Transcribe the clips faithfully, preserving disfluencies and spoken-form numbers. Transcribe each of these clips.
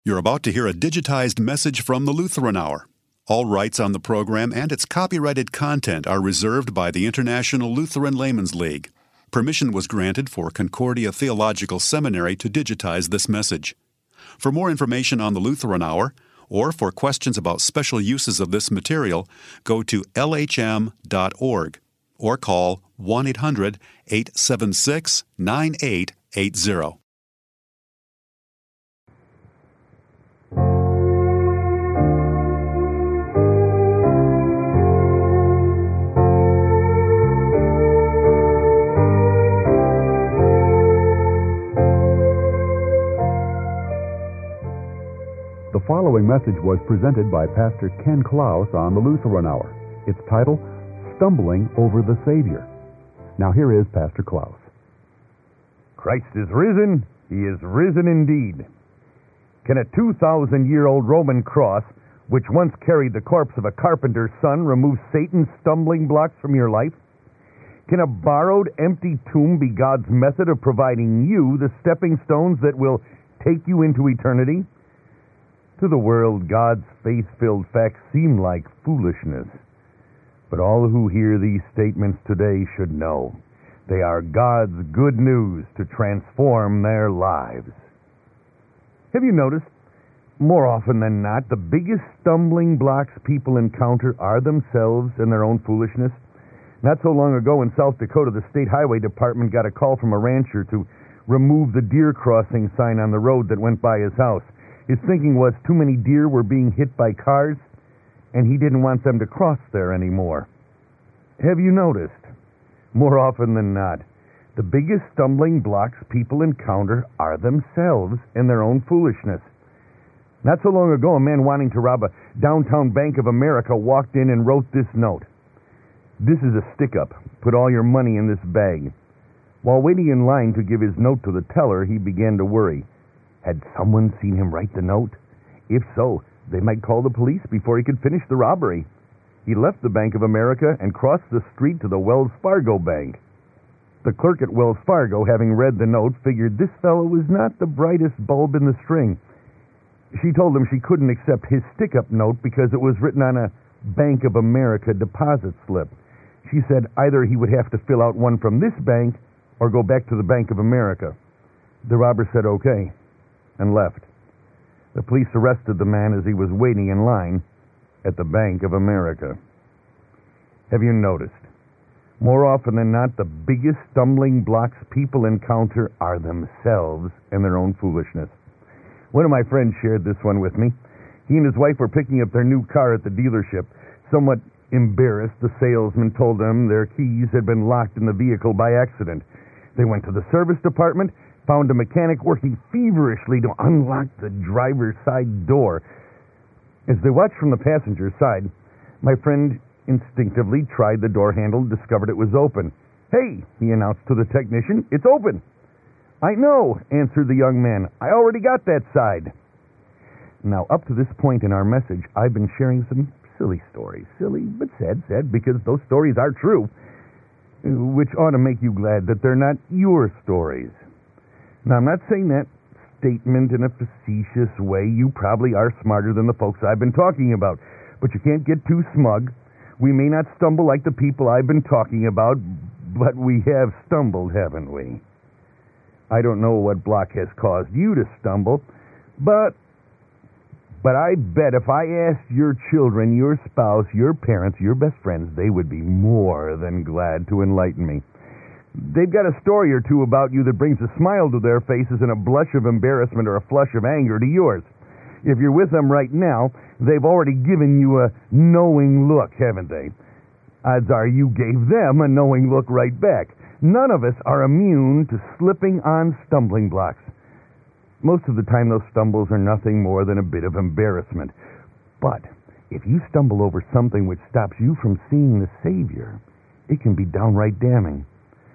You're about to hear a digitized message from the Lutheran Hour. All rights on the program and its copyrighted content are reserved by the International Lutheran Laymen's League. Permission was granted for Concordia Theological Seminary to digitize this message. For more information on the Lutheran Hour, or for questions about special uses of this material, go to L H M dot org or call one eight hundred, eight seven six, nine eight eight zero. The following message was presented by Pastor Ken Klaus on the Lutheran Hour. Its title, Stumbling Over the Savior. Now here is Pastor Klaus. Christ is risen. He is risen indeed. Can a two thousand year old Roman cross, which once carried the corpse of a carpenter's son, remove Satan's stumbling blocks from your life? Can a borrowed, empty tomb be God's method of providing you the stepping stones that will take you into eternity? To the world, God's faith-filled facts seem like foolishness. But all who hear these statements today should know they are God's good news to transform their lives. Have you noticed, more often than not, the biggest stumbling blocks people encounter are themselves and their own foolishness? Not so long ago in South Dakota, the State Highway Department got a call from a rancher to remove the deer crossing sign on the road that went by his house. His thinking was too many deer were being hit by cars, and he didn't want them to cross there anymore. Have you noticed? More often than not, the biggest stumbling blocks people encounter are themselves and their own foolishness. Not so long ago, a man wanting to rob a downtown Bank of America walked in and wrote this note. "This is a stick-up. Put all your money in this bag." While waiting in line to give his note to the teller, he began to worry. Had someone seen him write the note? If so, they might call the police before he could finish the robbery. He left the Bank of America and crossed the street to the Wells Fargo Bank. The clerk at Wells Fargo, having read the note, figured this fellow was not the brightest bulb in the string. She told him she couldn't accept his stick-up note because it was written on a Bank of America deposit slip. She said either he would have to fill out one from this bank or go back to the Bank of America. The robber said okay and left. The police arrested the man as he was waiting in line at the Bank of America. Have you noticed? More often than not, the biggest stumbling blocks people encounter are themselves and their own foolishness. One of my friends shared this one with me. He and his wife were picking up their new car at the dealership. Somewhat embarrassed, the salesman told them their keys had been locked in the vehicle by accident. They went to the service department, found a mechanic working feverishly to unlock the driver's side door. As they watched from the passenger side, my friend instinctively tried the door handle, discovered it was open. "Hey," he announced to the technician, "it's open." "I know," answered the young man. "I already got that side." Now, up to this point in our message, I've been sharing some silly stories. Silly, but sad, sad, because those stories are true, which ought to make you glad that they're not your stories. Now, I'm not saying that statement in a facetious way. You probably are smarter than the folks I've been talking about, but you can't get too smug. We may not stumble like the people I've been talking about, but we have stumbled, haven't we? I don't know what block has caused you to stumble, but but I bet if I asked your children, your spouse, your parents, your best friends, they would be more than glad to enlighten me. They've got a story or two about you that brings a smile to their faces and a blush of embarrassment or a flush of anger to yours. If you're with them right now, they've already given you a knowing look, haven't they? Odds are you gave them a knowing look right back. None of us are immune to slipping on stumbling blocks. Most of the time, those stumbles are nothing more than a bit of embarrassment. But if you stumble over something which stops you from seeing the Savior, it can be downright damning.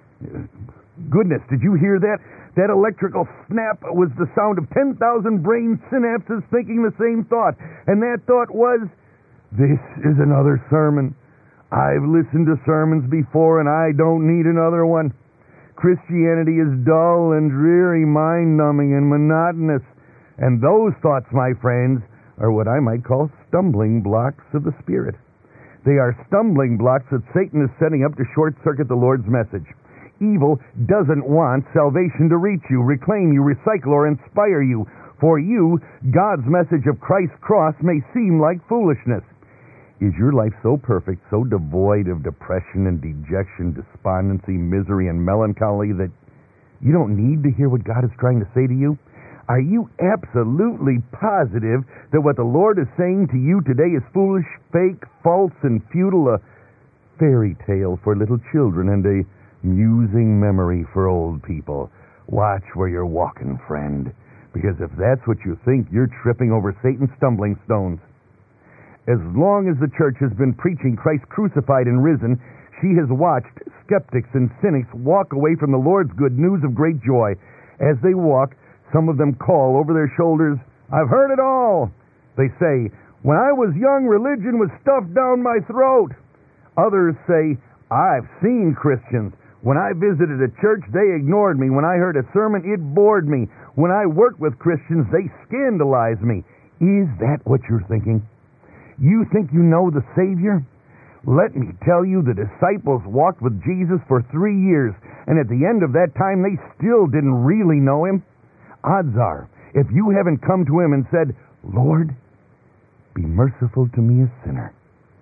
Goodness, did you hear that? That electrical snap was the sound of ten thousand brain synapses thinking the same thought. And that thought was, this is another sermon. I've listened to sermons before and I don't need another one. Christianity is dull and dreary, mind-numbing and monotonous. And those thoughts, my friends, are what I might call stumbling blocks of the Spirit. They are stumbling blocks that Satan is setting up to short-circuit the Lord's message. Evil doesn't want salvation to reach you, reclaim you, recycle, or inspire you. For you, God's message of Christ's cross may seem like foolishness. Is your life so perfect, so devoid of depression and dejection, despondency, misery, and melancholy that you don't need to hear what God is trying to say to you? Are you absolutely positive that what the Lord is saying to you today is foolish, fake, false, and futile, a fairy tale for little children and a musing memory for old people? Watch where you're walking, friend, because if that's what you think, you're tripping over Satan's stumbling stones. As long as the church has been preaching Christ crucified and risen, she has watched skeptics and cynics walk away from the Lord's good news of great joy. As they walk, some of them call over their shoulders, "I've heard it all." They say, "When I was young, religion was stuffed down my throat." Others say, "I've seen Christians. When I visited a church, they ignored me. When I heard a sermon, it bored me. When I worked with Christians, they scandalized me." Is that what you're thinking? You think you know the Savior? Let me tell you, the disciples walked with Jesus for three years, and at the end of that time, they still didn't really know Him. Odds are, if you haven't come to Him and said, "Lord, be merciful to me, a sinner,"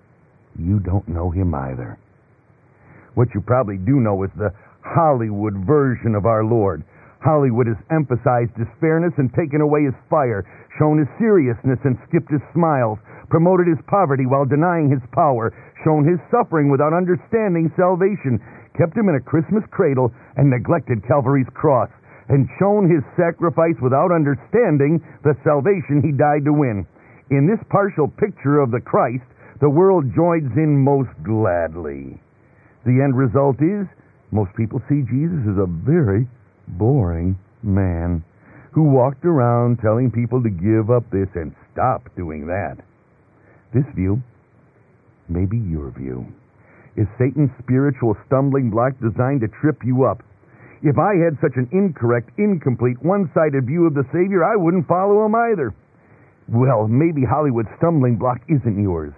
you don't know Him either. What you probably do know is the Hollywood version of our Lord. Hollywood has emphasized His fairness and taken away His fire, shown His seriousness and skipped His smiles, promoted His poverty while denying His power, shown His suffering without understanding salvation, kept Him in a Christmas cradle and neglected Calvary's cross, and shown His sacrifice without understanding the salvation He died to win. In this partial picture of the Christ, the world joins in most gladly. The end result is, most people see Jesus as a very boring man who walked around telling people to give up this and stop doing that. This view may be your view. Is Satan's spiritual stumbling block designed to trip you up? If I had such an incorrect, incomplete, one-sided view of the Savior, I wouldn't follow Him either. Well, maybe Hollywood's stumbling block isn't yours.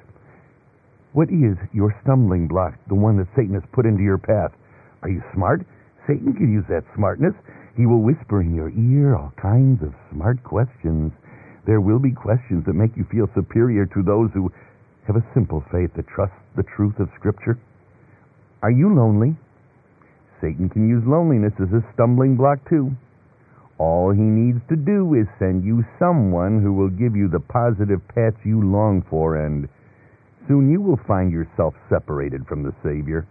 What is your stumbling block, the one that Satan has put into your path? Are you smart? Satan can use that smartness. He will whisper in your ear all kinds of smart questions. There will be questions that make you feel superior to those who have a simple faith that trusts the truth of Scripture. Are you lonely? Satan can use loneliness as a stumbling block too. All he needs to do is send you someone who will give you the positive pats you long for, and soon you will find yourself separated from the Savior.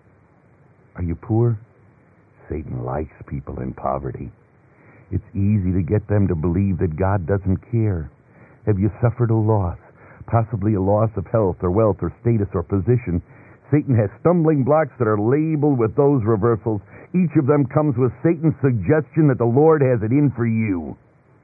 Are you poor? Satan likes people in poverty. It's easy to get them to believe that God doesn't care. Have you suffered a loss, possibly a loss of health or wealth or status or position? Satan has stumbling blocks that are labeled with those reversals. Each of them comes with Satan's suggestion that the Lord has it in for you.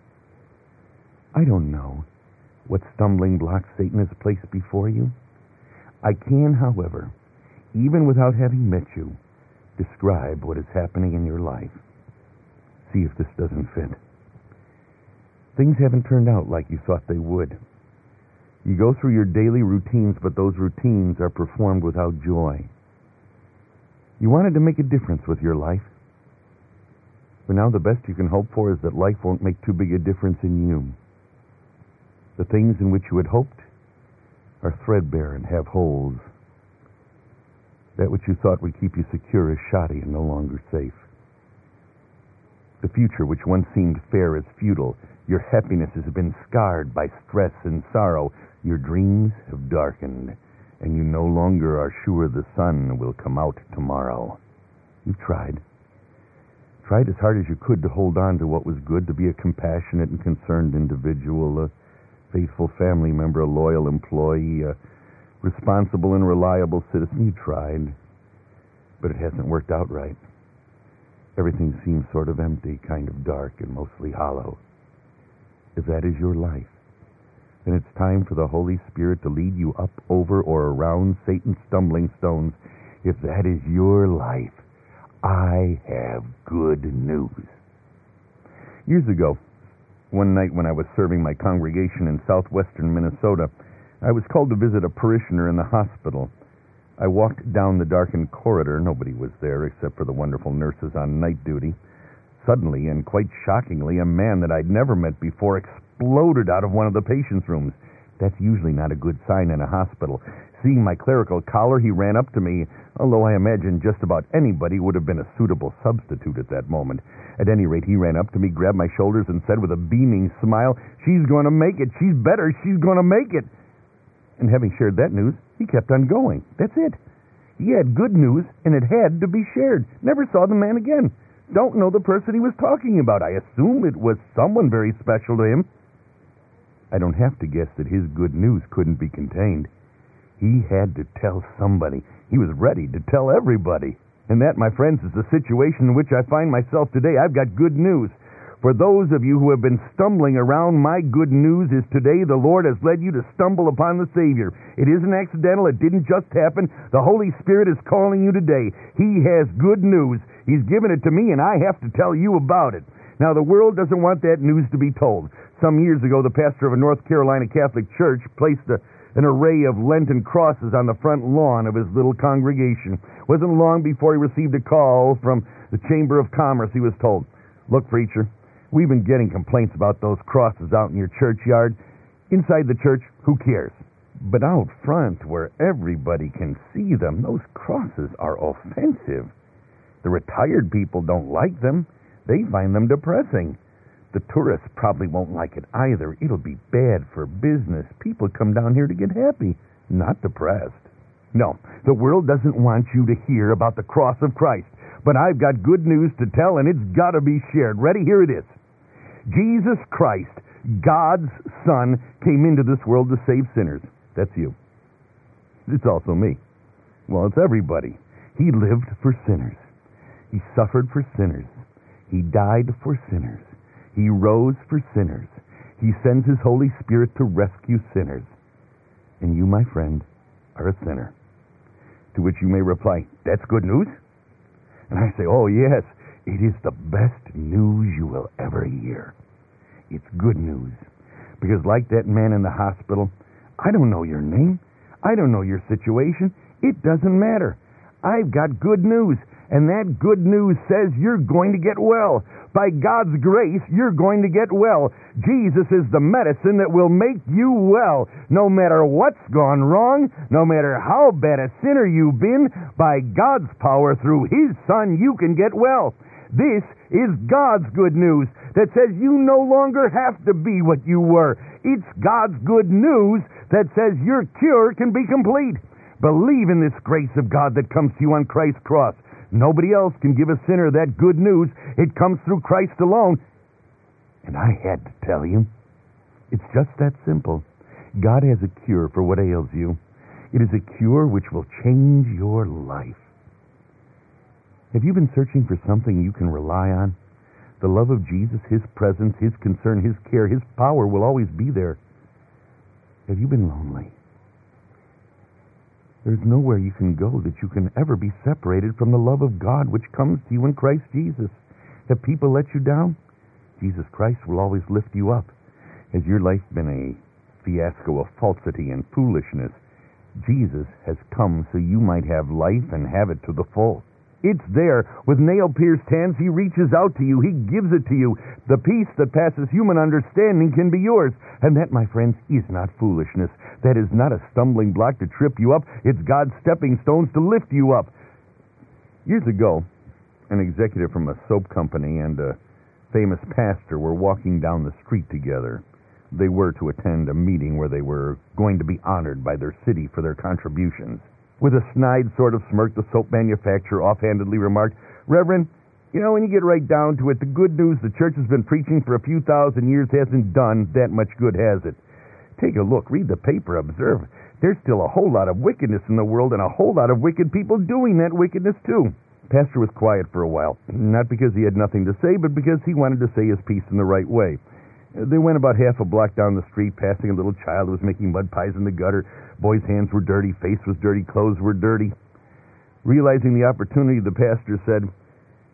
I don't know what stumbling blocks Satan has placed before you. I can, however, even without having met you, describe what is happening in your life. See if this doesn't fit. Things haven't turned out like you thought they would. You go through your daily routines, but those routines are performed without joy. You wanted to make a difference with your life, but now the best you can hope for is that life won't make too big a difference in you. The things in which you had hoped are threadbare and have holes. That which you thought would keep you secure is shoddy and no longer safe. The future which once seemed fair is futile. Your happiness has been scarred by stress and sorrow. Your dreams have darkened, and you no longer are sure the sun will come out tomorrow. You've tried. Tried as hard as you could to hold on to what was good, to be a compassionate and concerned individual, a faithful family member, a loyal employee, a responsible and reliable citizen. You tried, but it hasn't worked out right. Everything seems sort of empty, kind of dark, and mostly hollow. If that is your life, then it's time for the Holy Spirit to lead you up, over, or around Satan's stumbling stones. If that is your life, I have good news. Years ago, One night when I was serving my congregation in southwestern Minnesota, I was called to visit a parishioner in the hospital. I walked down the darkened corridor. Nobody was there except for the wonderful nurses on night duty. Suddenly, and quite shockingly, a man that I'd never met before exploded out of one of the patients' rooms. That's usually not a good sign in a hospital. Seeing my clerical collar, he ran up to me, although I imagine just about anybody would have been a suitable substitute at that moment. At any rate, he ran up to me, grabbed my shoulders, and said with a beaming smile, "She's going to make it. She's better. She's going to make it." And having shared that news, he kept on going. That's it. He had good news, and it had to be shared. Never saw the man again. Don't know the person he was talking about. I assume it was someone very special to him. I don't have to guess that his good news couldn't be contained. He had to tell somebody. He was ready to tell everybody. And that, my friends, is the situation in which I find myself today. I've got good news. For those of you who have been stumbling around, my good news is today the Lord has led you to stumble upon the Savior. It isn't accidental. It didn't just happen. The Holy Spirit is calling you today. He has good news. He's given it to me, and I have to tell you about it. Now, the world doesn't want that news to be told. Some years ago, the pastor of a North Carolina Catholic church placed a, an array of Lenten crosses on the front lawn of his little congregation. It wasn't long before he received a call from the Chamber of Commerce. He was told, "Look, preacher, we've been getting complaints about those crosses out in your churchyard. Inside the church, who cares? But out front, where everybody can see them, those crosses are offensive. The retired people don't like them. They find them depressing. The tourists probably won't like it either. It'll be bad for business. People come down here to get happy, not depressed." No, the world doesn't want you to hear about the cross of Christ. But I've got good news to tell, and it's got to be shared. Ready? Here it is. Jesus Christ, God's Son, came into this world to save sinners. That's you. It's also me. Well, it's everybody. He lived for sinners. He suffered for sinners. He died for sinners. He rose for sinners. He sends His Holy Spirit to rescue sinners. And you, my friend, are a sinner. To which you may reply, "That's good news?" And I say, "Oh, yes, it is the best news you will ever hear." It's good news. Because like that man in the hospital, I don't know your name. I don't know your situation. It doesn't matter. I've got good news. And that good news says you're going to get well. By God's grace, you're going to get well. Jesus is the medicine that will make you well. No matter what's gone wrong, no matter how bad a sinner you've been, by God's power through His Son, you can get well. This is God's good news that says you no longer have to be what you were. It's God's good news that says your cure can be complete. Believe in this grace of God that comes to you on Christ's cross. Nobody else can give a sinner that good news. It comes through Christ alone. And I had to tell you, it's just that simple. God has a cure for what ails you. It is a cure which will change your life. Have you been searching for something you can rely on? The love of Jesus, His presence, His concern, His care, His power will always be there. Have you been lonely? There's nowhere you can go that you can ever be separated from the love of God which comes to you in Christ Jesus. Have people let you down? Jesus Christ will always lift you up. Has your life been a fiasco of falsity and foolishness? Jesus has come so you might have life and have it to the full. It's there. With nail-pierced hands, He reaches out to you. He gives it to you. The peace that passes human understanding can be yours. And that, my friends, is not foolishness. That is not a stumbling block to trip you up. It's God's stepping stones to lift you up. Years ago, an executive from a soap company and a famous pastor were walking down the street together. They were to attend a meeting where they were going to be honored by their city for their contributions. With a snide sort of smirk, the soap manufacturer offhandedly remarked, "Reverend, you know, when you get right down to it, the good news the church has been preaching for a few thousand years hasn't done that much good, has it? Take a look, read the paper, observe. There's still a whole lot of wickedness in the world and a whole lot of wicked people doing that wickedness too." The pastor was quiet for a while, not because he had nothing to say, but because he wanted to say his piece in the right way. They went about half a block down the street, passing a little child who was making mud pies in the gutter. Boy's hands were dirty, face was dirty, clothes were dirty. Realizing the opportunity, the pastor said,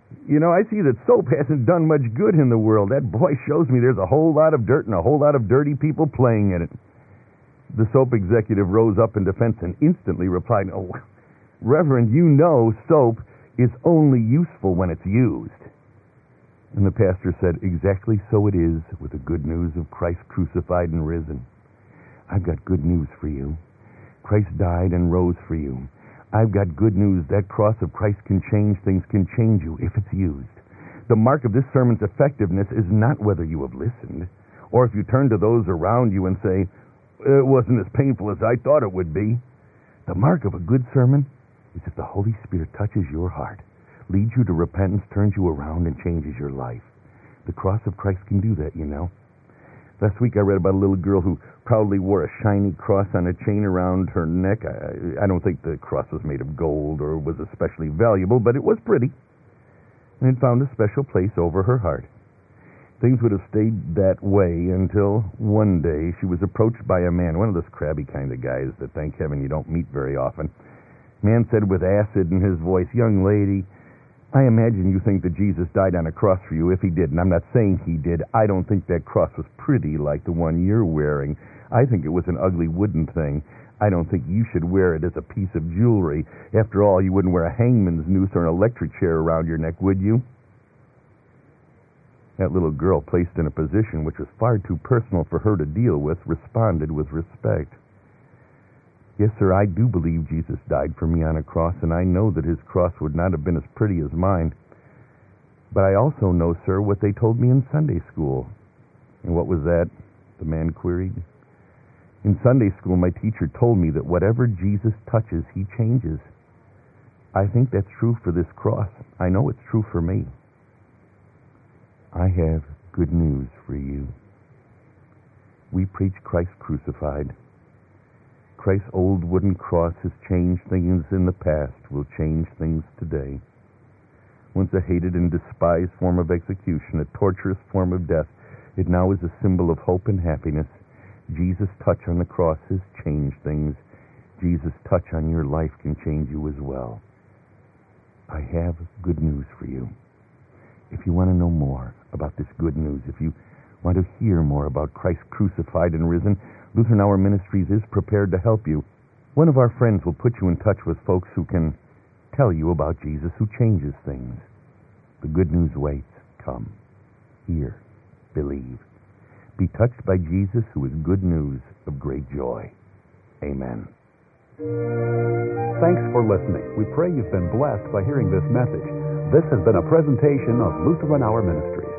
You know, I see that soap hasn't done much good in the world. That boy shows me there's a whole lot of dirt and a whole lot of dirty people playing in it. The soap executive rose up in defense and instantly replied, "Oh, Reverend, you know soap is only useful when it's used." And the pastor said, "Exactly so it is with the good news of Christ crucified and risen. I've got good news for you. Christ died and rose for you. I've got good news. That cross of Christ can change things, can change you if it's used. The mark of this sermon's effectiveness is not whether you have listened, or if you turn to those around you and say, 'It wasn't as painful as I thought it would be.' The mark of a good sermon is if the Holy Spirit touches your heart, leads you to repentance, turns you around, and changes your life. The cross of Christ can do that, you know. Last week I read about a little girl who proudly wore a shiny cross on a chain around her neck. I, I don't think the cross was made of gold or was especially valuable, but it was pretty. And it found a special place over her heart. Things would have stayed that way until one day she was approached by a man, one of those crabby kind of guys that thank heaven you don't meet very often. Man said with acid in his voice, "Young lady, I imagine you think that Jesus died on a cross for you. If he did, and I'm not saying he did, I don't think that cross was pretty like the one you're wearing. I think it was an ugly wooden thing. I don't think you should wear it as a piece of jewelry. After all, you wouldn't wear a hangman's noose or an electric chair around your neck, would you?" That little girl, placed in a position which was far too personal for her to deal with, responded with respect. "Yes, sir, I do believe Jesus died for me on a cross, and I know that his cross would not have been as pretty as mine. But I also know, sir, what they told me in Sunday school." "And what was that?" the man queried. "In Sunday school, my teacher told me that whatever Jesus touches, he changes. I think that's true for this cross. I know it's true for me." I have good news for you. We preach Christ crucified. Christ's old wooden cross has changed things in the past, will change things today. Once a hated and despised form of execution, a torturous form of death, it now is a symbol of hope and happiness. Jesus' touch on the cross has changed things. Jesus' touch on your life can change you as well. I have good news for you. If you want to know more about this good news, if you want to hear more about Christ crucified and risen, Lutheran Hour Ministries is prepared to help you. One of our friends will put you in touch with folks who can tell you about Jesus who changes things. The good news waits. Come, hear, believe. Be touched by Jesus, who is good news of great joy. Amen. Thanks for listening. We pray you've been blessed by hearing this message. This has been a presentation of Lutheran Hour Ministries.